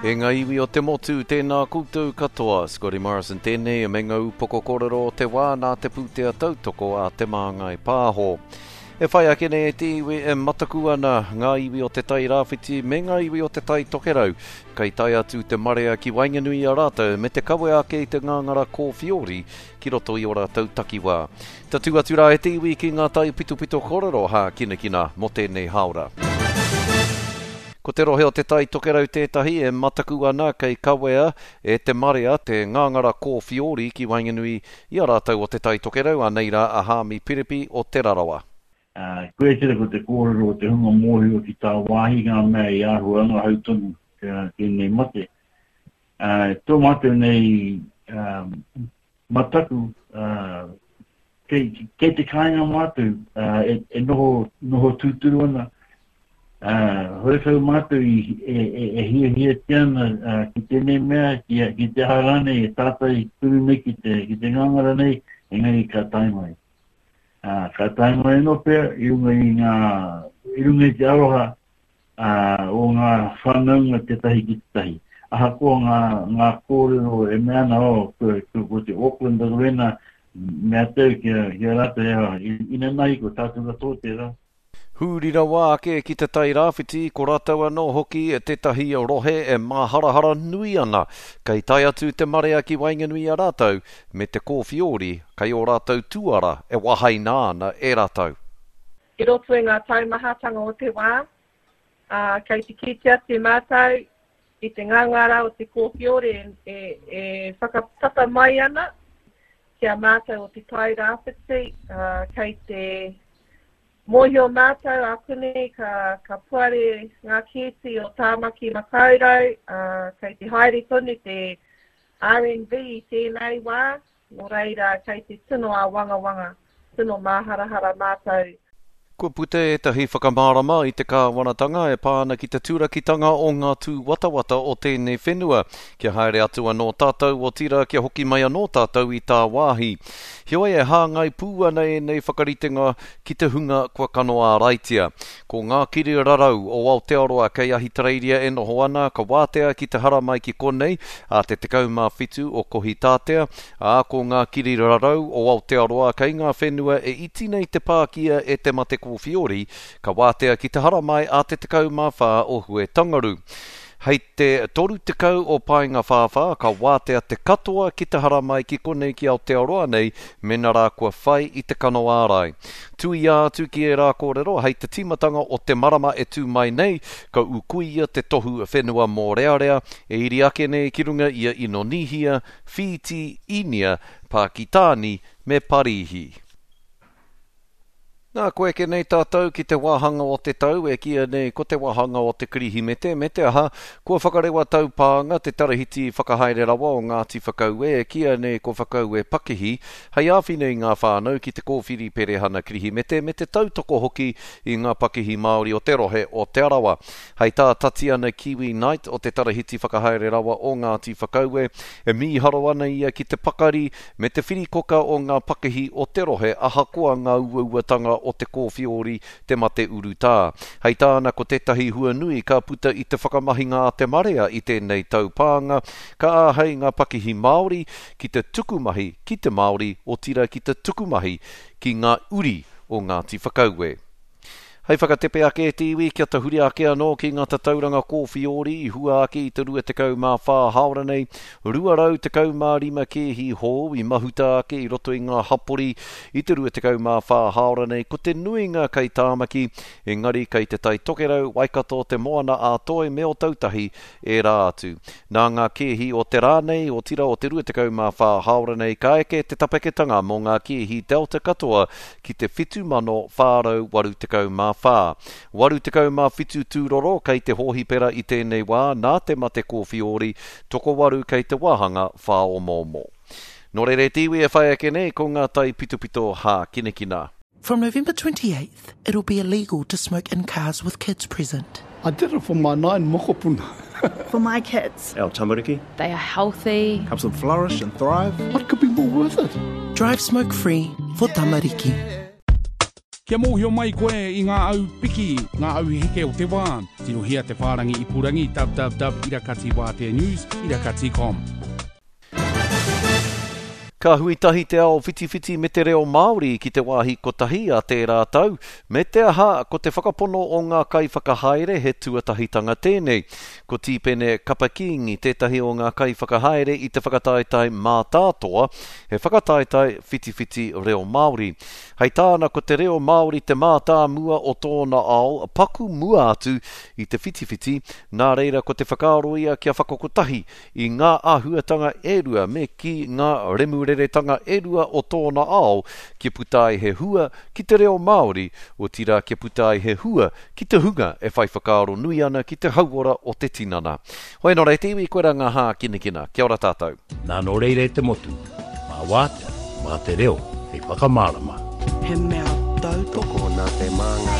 E ngā iwi o te motu, tēnā koutou katoa. Scotty Morrison tēnei, e menga upoko korero o te wā nā te pūtea tautoko a te māngai pāho. E whai ake nei e te iwi e mataku ana ngā iwi o te tai rāwhiti me ngā iwi o te tai tokerau. Kei tai atu te marea ki Wainganui a rātou me te kawe ake i te ngangara kōwhiori ki roto i ora tau takiwā. Tatu atu rā e te iwi ki ngā tai pito korero ha kina mo tēnei haora. Ko te rohe o te tai tokerau tētahi e mataku ana kei kawea e te marea te ngangara kōwhiori ki Wainganui i a rātou o te tai tokerau a neira a Hami Piripi o te Rarawa. Koe tere ko te kōrero o te hunga mōhi o ki tā wāhi ngā mea i āhu anga hautonu ki nei mate. Tō mate nei mataku kei te kāinga mātou e noho tūturu ana. Hoi whau mātou e hia tiana ki tēnei mea, ki te harane e tātai turu nei ki te ngangara nei, e ngai ka taimai. Ka taimai no pēr, i runga i te aroha o ngā whanaunga te tahi ki te tahi. Aha ko ngā kōrero e meana o ko te Auckland a Rowena, mea tau ki a rata ea, ina nai ko tātou ka tō tērā. Hūrira wā ake ki te tai rāwhiti, ko rātou anō hoki e tētahi o rohe e māharahara nui ana. Kei tai atu te marea ki Wainganui a rātou, me te kōwhiori, kei o rātou tuara e wahai nāna e rātou. I roto e ngā taumahatanga o te wā, kei te kitea te mātou, i te ngangara o te kōwhiori e whakatata mai ana, kia mātou o te tai rāwhiti, kei te mohi o mātou a kune ka puare ngā kēti o tāmaki makaurau, kei te haere tonu te R&B i tēnei wā, nō reira kei te tino a wanga, tino māharahara mātou. Kua pute e tahi whakamārama i te kāwanatanga e pāna ki te tūrakitanga o ngā tū watawata o tēnei whenua. Kia haere atu anō tātou o tira kia hoki mai anō tātou i tā wāhi. Hioi e hāngai pūana e nei whakaritenga ki te hunga kua kanoa raitia. Ko ngā kiri rarau o Aotearoa kei ahi tareiria e noho ana ka wātea ki te hara mai ki konei a te tekau mā whitu o kohi tātea. Ko ngā kiri rarau o Aotearoa kei ngā whenua e iti nei te pākia e te mate kōwhiori, ka wātea ki te hara mai a te tekau mā whā o hue tangaru. Hei te toru tekau o painga whāwhā, ka wātea te katoa ki te hara mai ki konei ki Aotearoa nei, mena rā kua whai i te kano ārai. Tui atu ki e rā kōrero, hei te timatanga o te marama e tū mai nei, ka ukuia te tohu whenua mō rea, e iri ake nei ki runga ia Inonihia, Fiji, Inia, Pakitāni me Parihi. Nā koe ke nei tātou ki te wāhanga o te tau e kia nei ko te wāhanga o te kirihimete me te aha kua whakarewa tau pānga te tarahiti whakahaere rawa o Ngāti Whakaue e kia nei ko Whakaue Pakihi hei āwhinei ngā whānau ki te kōwhiri perehana kirihimete me te tautoko hoki i ngā Pakihi Māori o te rohe o te arawa. Hei tā Tatiana Kiwi Knight o te tarahiti whakahaere rawa o Ngāti Whakaue e miharo ana ia ki te pakari me te whirikoka o ngā Pakihi o te rohe aha koa ngā uauatanga o te kōwhiori te mate urutā. Hei tāna ko tētahi hua nui ka puta i te whakamahinga a te marea i tēnei taupānga, ka āhei ngā Pakihi Māori ki te tukumahi ki te Māori o tira ki te tukumahi ki ngā uri o Ngāti Whakaue. Hei whakatepe ake e te iwi kia te huri ake anō ki ngā tatauranga kōwhiori i hua ake i te rua te kau mā whā haora nei, rua rau te kau mā rima kehi hō i mahuta ake i roto i ngā hapori i te rua te kau mā whā haora nei, ko te nuinga kei tāmaki, engari kei te tai tokerau, waikato te moana a toi me o tautahi e rā atu. Nā ngā kehi o te rānei o tira o te rua te kau mā whā haora nei, ka eke te tapeketanga mō ngā kehi Delta katoa ki te 7,480 mā whā. Waru te kau mā whitu tūroro kei te hohi pera i tēnei wā nā te mate kōwhiori, toko waru kei te wāhanga whā o mōmō. Nō re tiwi e whai ake nei ko ngā tai pito hā kinekina. From November 28th, it'll be illegal to smoke in cars with kids present. I did it for my 9 mokopuna. For my kids. Our tamariki. They are healthy. Helps them flourish and thrive. What could be more worth it? Drive smoke free for tamariki. Kia mōhio mai koe I ngā au piki, ngā au heke o te wā. Tino hia te whārangi I purangi, www.irakatiwātenews, irakati.com. Ka huitahi te ao whiti me te reo Māori ki te wāhi kotahi a te rātau. Me te aha ko te whakapono o ngā kai whakahaere he tuatahitanga tēnei. Ko tīpene kapakingi tētahi o ngā kai whakahaere I te whakataetai mātātoa, he whakataetai whiti reo Māori. Hei tāna ko te reo Māori te mātā mua o tōna ao, paku mua atu I te whiti, nā reira ko te whakaroia kia whakakotahi I ngā āhuatanga erua me ki ngā remureretanga erua o tōna ao, kia putai he hua ki te reo Māori, o tira kia putai he hua ki te hunga e whai whakaro nui ana ki te hauora o te tinana. Hoi nō rei te iwi koe ranga hā kinekina. Kia ora tātou. Nā nō reire te motu, mā wātea, mā te reo, hei whakamārama. He mea tautoko nā te manga